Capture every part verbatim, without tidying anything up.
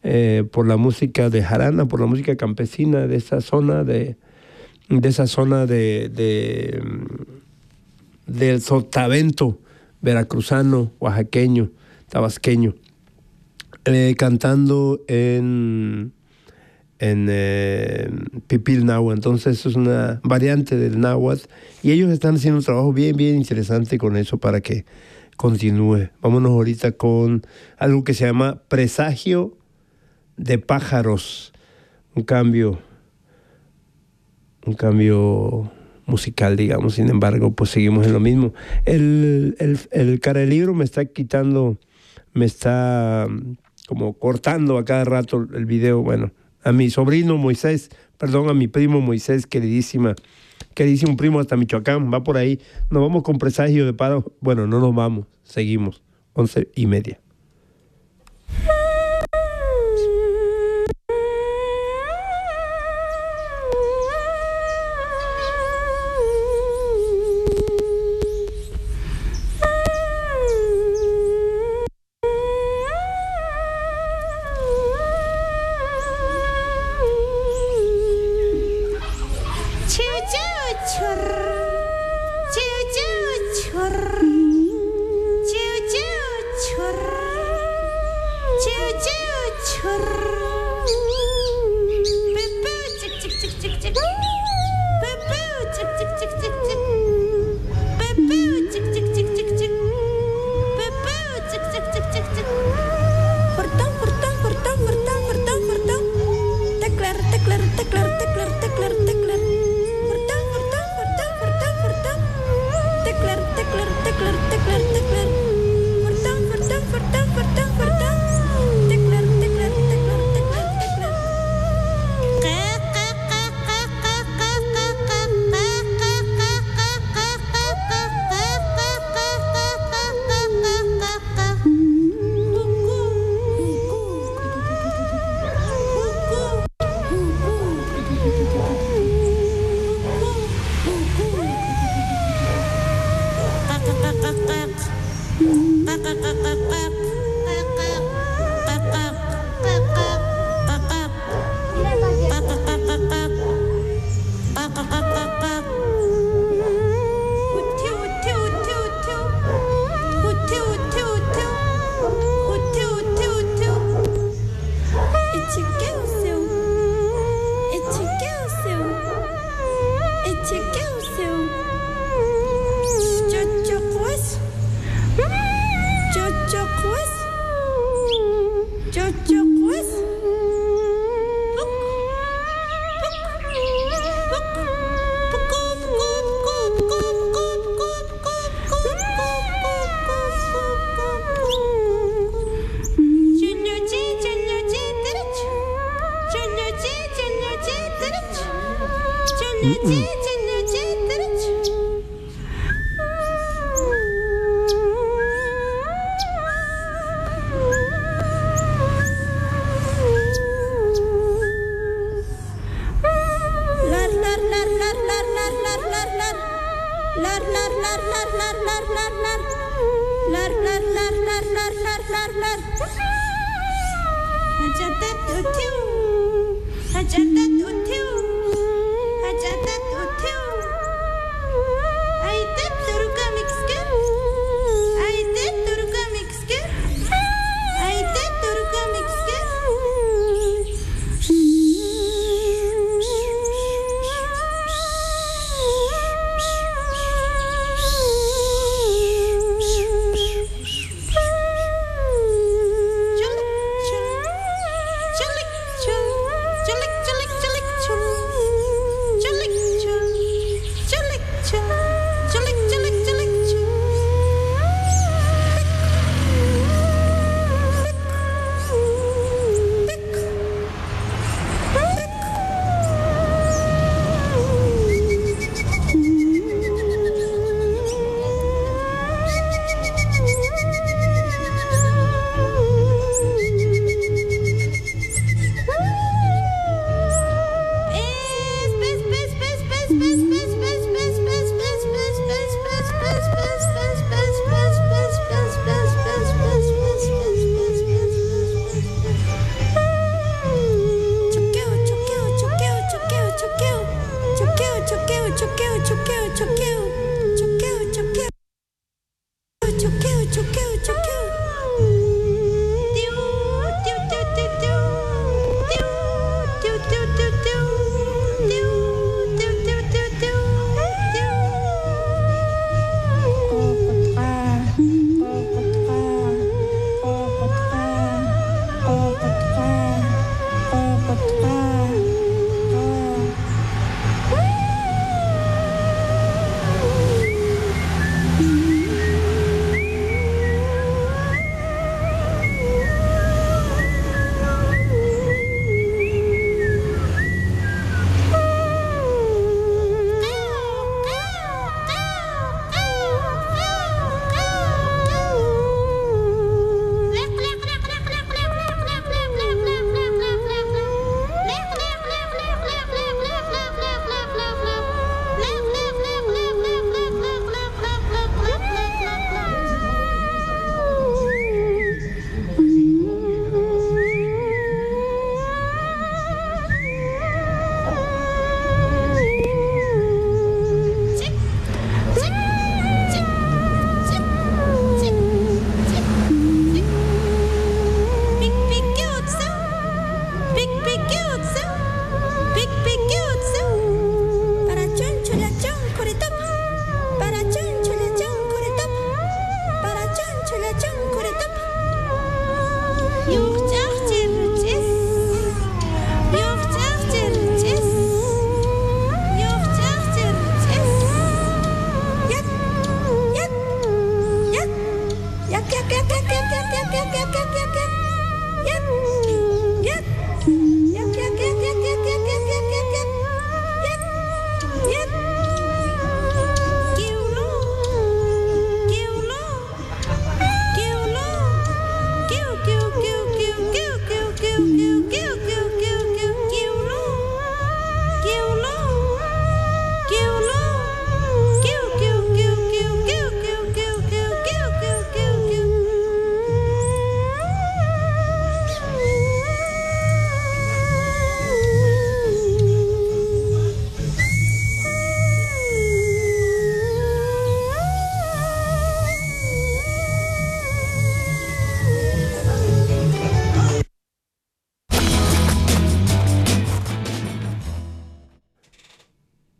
eh, por la música de jarana, por la música campesina de esa zona de, de esa zona de, de del sotavento veracruzano, oaxaqueño, tabasqueño, eh, cantando en en eh, Pipil náhuatl. Entonces es una variante del náhuatl y ellos están haciendo un trabajo bien, bien interesante con eso para que continúe. Vámonos ahorita con algo que se llama Presagio de Pájaros, un cambio, un cambio musical, digamos. Sin embargo, pues seguimos en lo mismo. El, el, el cara del libro me está quitando, me está como cortando a cada rato el video. Bueno, a mi sobrino Moisés, perdón, a mi primo Moisés, queridísima, queridísimo primo hasta Michoacán, va por ahí. Nos vamos con Presagio de Pájaros. Bueno, no nos vamos, seguimos, once y media. Chulik, chulik, chulik, chulik, chulik, chulik.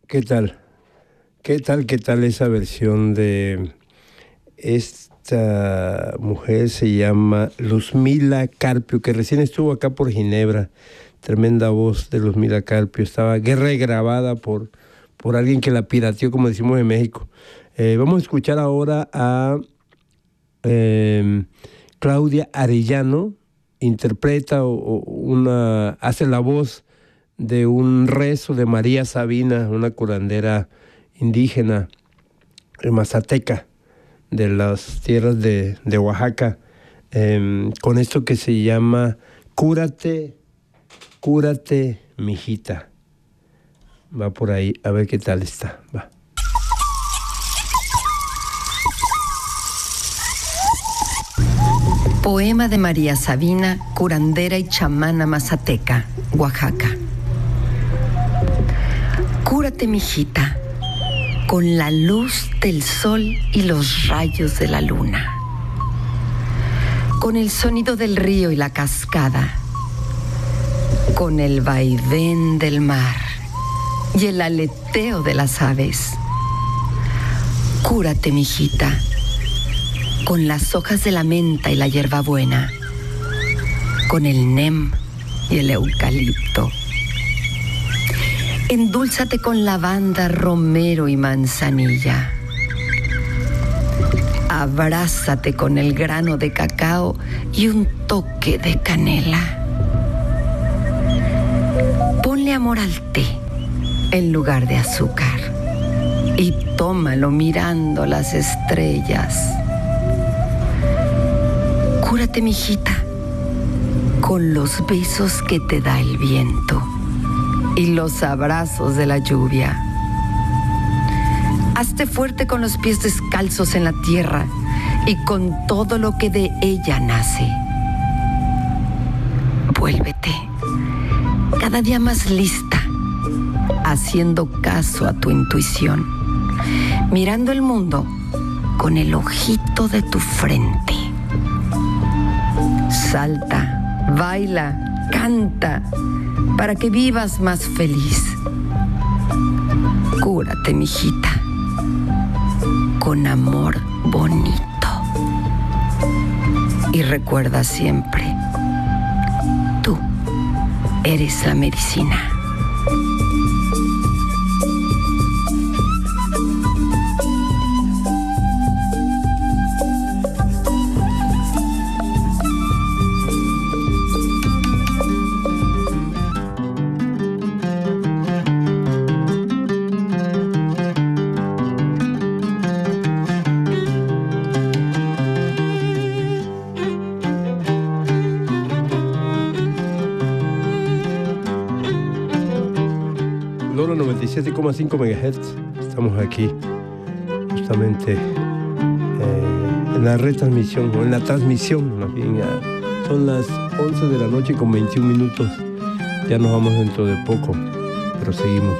¿Qué tal? ¿Qué tal, qué tal esa versión de esta mujer? Se llama Luzmila Carpio, que recién estuvo acá por Ginebra. Tremenda voz de Luzmila Carpio. Estaba regrabada por, por alguien que la pirateó, como decimos en México. Eh, vamos a escuchar ahora a eh, Claudia Arellano. Interpreta o, o una, hace la voz de un rezo de María Sabina, una curandera indígena mazateca de las tierras de, de Oaxaca, eh, con esto que se llama Cúrate, cúrate, mijita. Va por ahí, a ver qué tal está. Va. Poema de María Sabina, curandera y chamana mazateca, Oaxaca. Cúrate, mijita, con la luz del sol y los rayos de la luna, con el sonido del río y la cascada, con el vaivén del mar y el aleteo de las aves. Cúrate, mijita, con las hojas de la menta y la hierbabuena, con el nem y el eucalipto. Endúlzate con lavanda, romero y manzanilla. Abrázate con el grano de cacao y un toque de canela. Ponle amor al té en lugar de azúcar y tómalo mirando las estrellas. Cúrate, mijita, con los besos que te da el viento y los abrazos de la lluvia. Hazte fuerte con los pies descalzos en la tierra y con todo lo que de ella nace. Vuélvete cada día más lista, haciendo caso a tu intuición, mirando el mundo con el ojito de tu frente. Salta, baila, canta, para que vivas más feliz. Cúrate, mijita, con amor bonito. Y recuerda siempre, tú eres la medicina. noventa y siete coma cinco megahertz. Estamos aquí justamente eh, en la retransmisión, o en la transmisión, más bien. Ya son las once de la noche con veintiún minutos. Ya nos vamos dentro de poco, pero seguimos.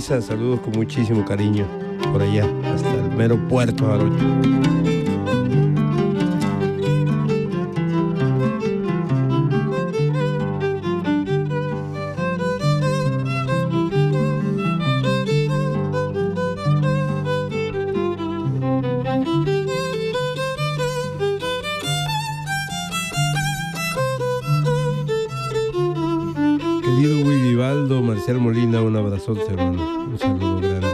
Luisa, saludos con muchísimo cariño por allá, hasta el mero puerto Jarocho. Marcial Molina, un abrazote, hermano. Un saludo grande.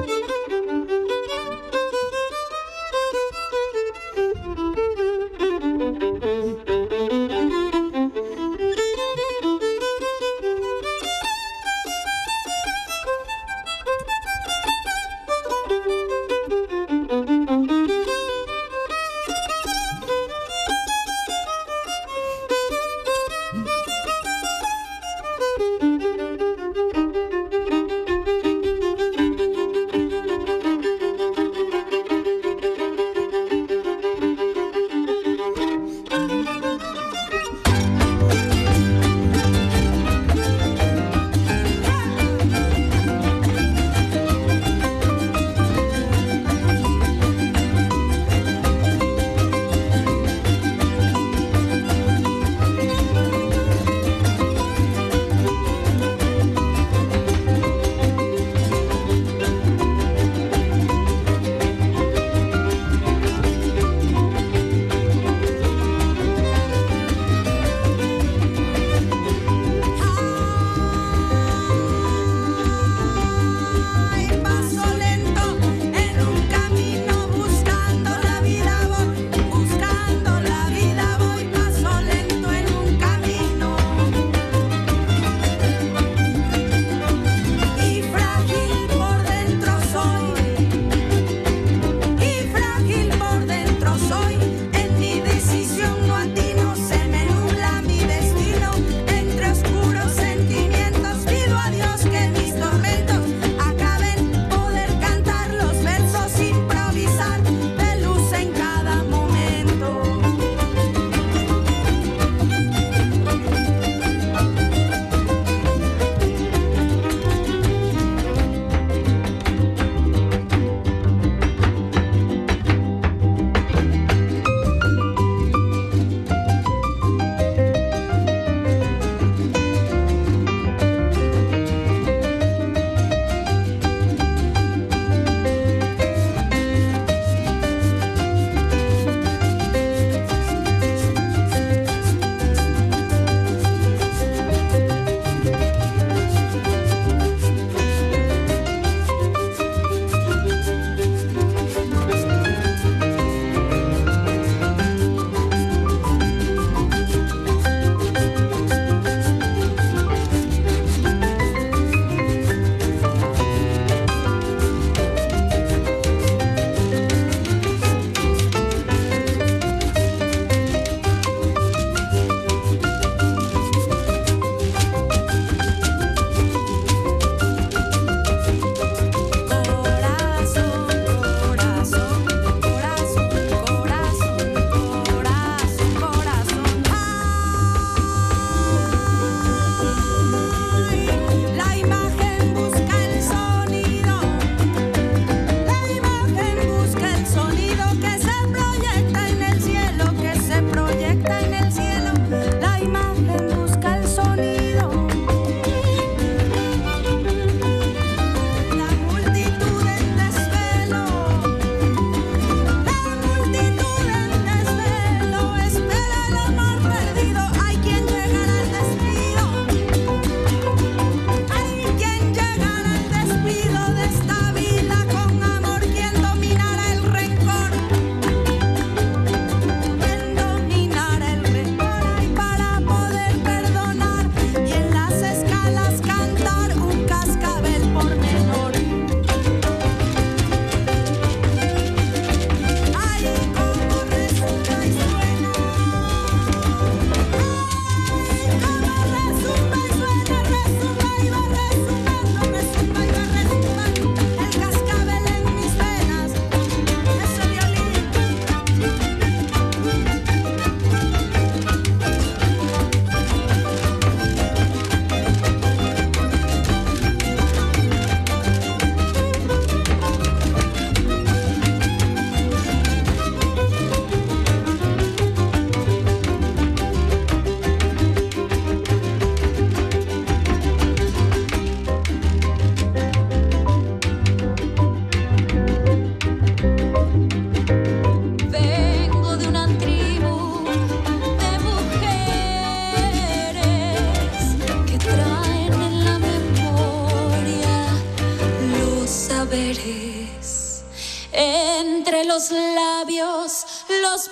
los labios, los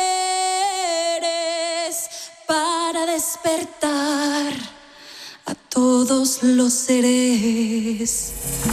poderes para despertar a todos los seres.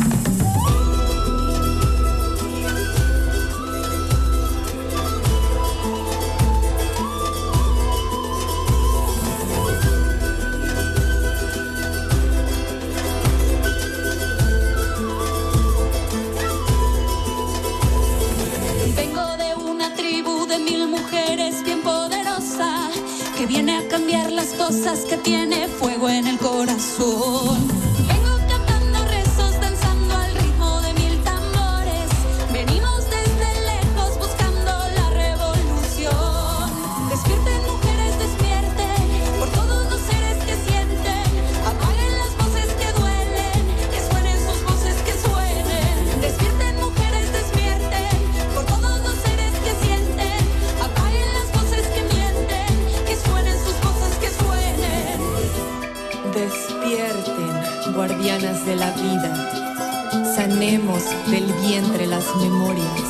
Viene a cambiar las cosas, que tiene fuego en el corazón. Vengo cantando rezos, danzando al ritmo de mil tambores. Venimos desde lejos buscando la revolución. Despierten mujeres, despierten por todos los seres que sienten. Apaguen las voces que duelen, que suenen sus voces, que suenen. Despierten mujeres, despierten por todos los seres que sienten. Apaguen las voces que mienten, que suenen sus voces, que suenen. Despierten, guardianas de la vida. Sanemos del vientre las memorias.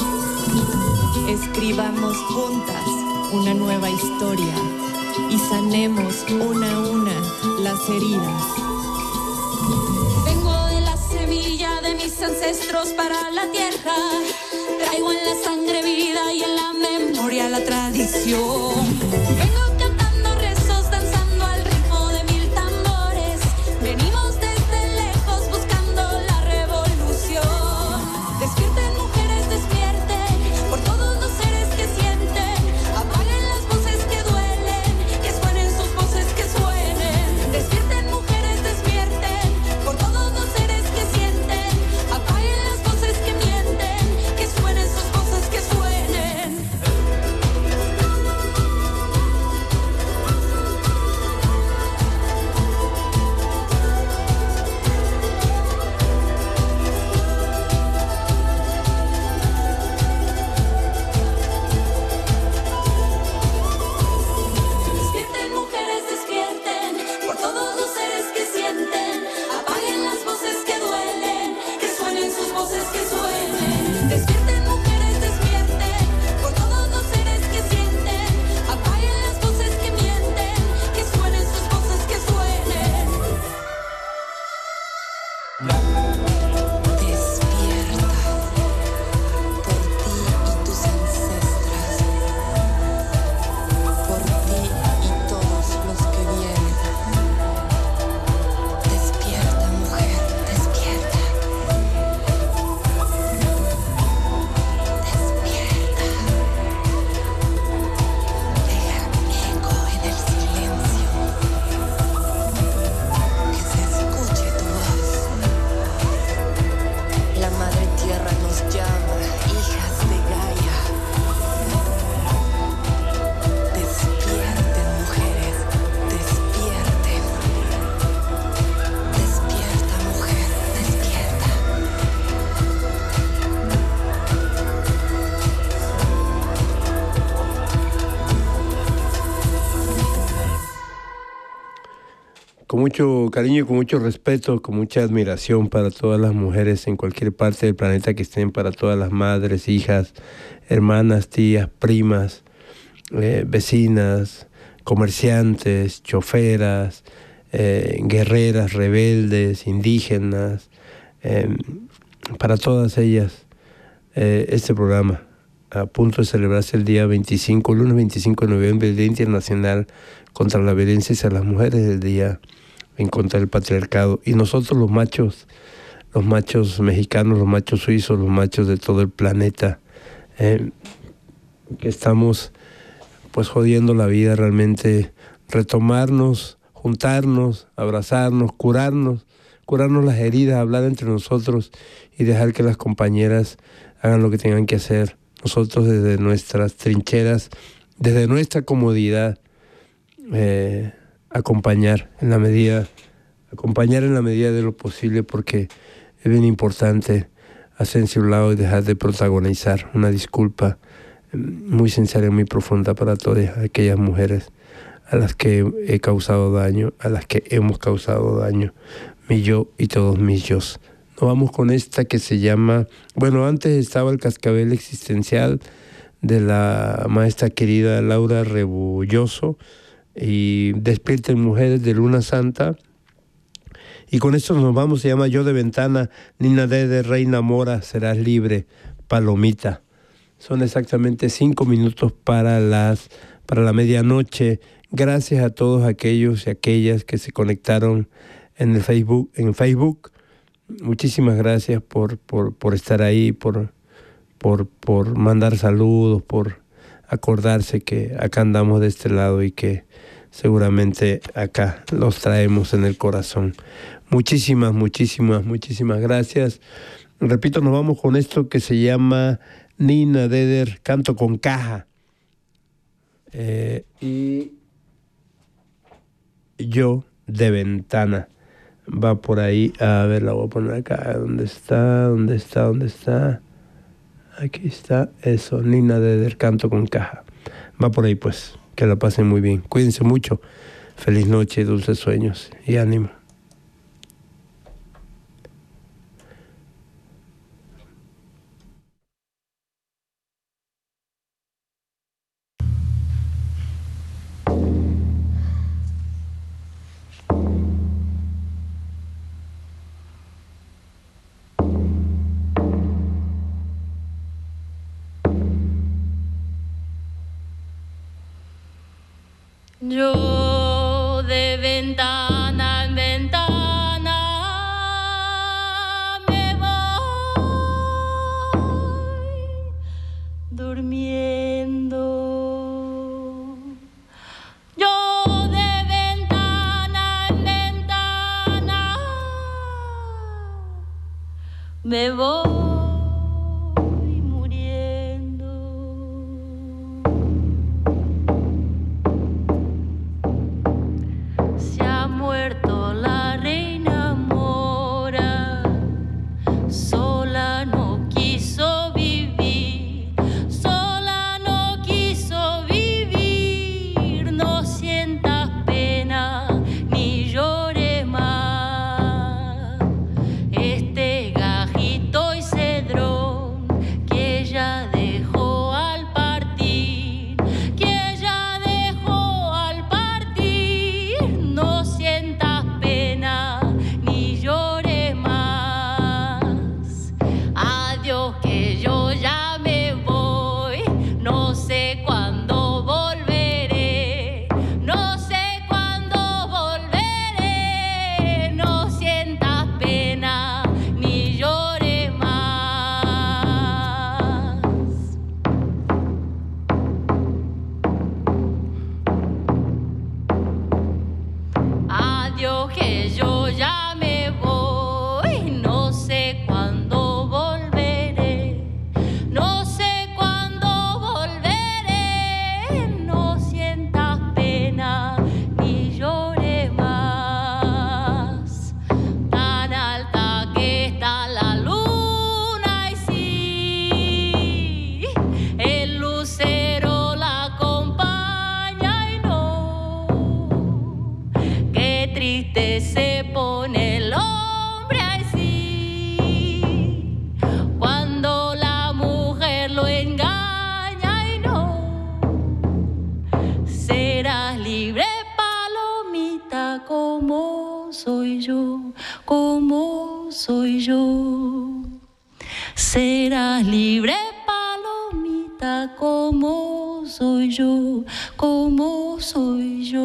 Escribamos juntas una nueva historia y sanemos una a una las heridas. Vengo de la semilla de mis ancestros para la tierra. Traigo en la sangre vida y en la memoria la tradición. Vengo cantando rezos, danzando al ritmo de mil tambores. Venimos desde lejos buscando la revolución. Despierten mujeres, despierten por todos los seres que sienten. Apaguen las voces que duelen, que suenen sus voces, que suenen. Despierten mujeres, despierten por todos los seres que sienten. Apaguen las voces que mienten, que suenen sus voces, que suenen. Despierten mujeres, despierten por todos los seres que sienten. Apaguen las voces que duelen, que suenen sus voces, que suenen. Despierten mujeres, despierten por todos los seres que sienten. Apaguen las voces que mienten, que suenen sus voces, que suenen. Despierta por ti y tus ancestras, por ti y todos los que vienen. Despierta, mujer, despierta. Despierta. Deja eco en el silencio. Que se escuche tu voz. La madre tierra nos llama, hijas de Gaia. Despierten, mujeres, despierten. Despierta, mujer, despierta. Con mucho cariño, con mucho respeto, con mucha admiración para todas las mujeres en cualquier parte del planeta que estén, para todas las madres, hijas, hermanas, tías, primas, eh, vecinas, comerciantes, choferas, eh, guerreras, rebeldes, indígenas, eh, para todas ellas, eh, este programa, a punto de celebrarse el día veinticinco, lunes veinticinco de noviembre, el Día Internacional contra la Violencia hacia las Mujeres, el Día en contra del patriarcado. Y nosotros los machos, los machos mexicanos, los machos suizos, los machos de todo el planeta, eh, que estamos pues jodiendo la vida, realmente retomarnos, juntarnos, abrazarnos, curarnos, curarnos las heridas, hablar entre nosotros y dejar que las compañeras hagan lo que tengan que hacer. Nosotros desde nuestras trincheras, desde nuestra comodidad, eh, acompañar en la medida, acompañar en la medida de lo posible, porque es bien importante hacerse a un lado y dejar de protagonizar. Una disculpa muy sincera y muy profunda para todas aquellas mujeres a las que he causado daño, a las que hemos causado daño, mi yo y todos mis yos. Nos vamos con esta que se llama, bueno, antes estaba el Cascabel Existencial de la maestra querida Laura Rebulloso y Despierten Mujeres de Luna Santa. Y con esto nos vamos, se llama Yo de Ventana, Nina Dede, Reina Mora, Serás Libre, Palomita. Son exactamente cinco minutos para, las, para la medianoche. Gracias a todos aquellos y aquellas que se conectaron en el Facebook, en Facebook. Muchísimas gracias por, por, por estar ahí, por, por, por mandar saludos, por acordarse que acá andamos de este lado y que seguramente acá los traemos en el corazón. Muchísimas, muchísimas, muchísimas gracias. Repito, nos vamos con esto que se llama Nina Deder, Canto con Caja. Eh, y Yo de Ventana. Va por ahí, a ver, la voy a poner acá. ¿Dónde está? ¿Dónde está? ¿Dónde está? Aquí está, eso, Nina Deder, Canto con Caja. Va por ahí, pues, que la pasen muy bien. Cuídense mucho. Feliz noche, dulces sueños y ánimo. Yo de ventana en ventana me voy durmiendo. Yo de ventana en ventana me voy. Serás libre, palomita, como soy yo, como soy yo.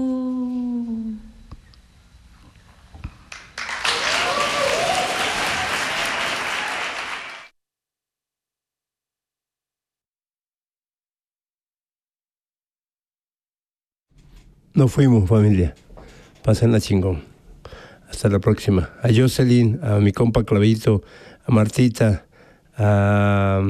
Nos fuimos, familia. Pásenla chingón. Hasta la próxima. A Jocelyn, a mi compa Clavito, a Martita, a...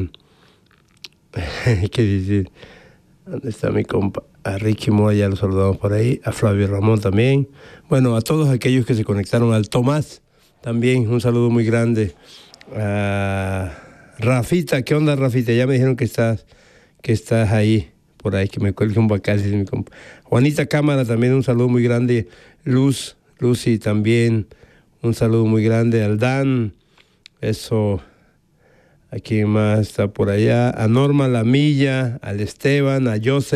¿qué decir? ¿Dónde está mi compa? A Ricky Moa, ya lo saludamos por ahí. A Flavio Ramón también. Bueno, a todos aquellos que se conectaron. Al Tomás también, un saludo muy grande. A Rafita, ¿qué onda, Rafita? Ya me dijeron que estás, que estás ahí. Por ahí, que me cuelgue un bacal, mi compa. Juanita Cámara, también un saludo muy grande. Luz, Lucy también, un saludo muy grande. Al Dan, Eso. ¿A quién más está por allá? A Norma Lamilla, al Esteban, a Joseph.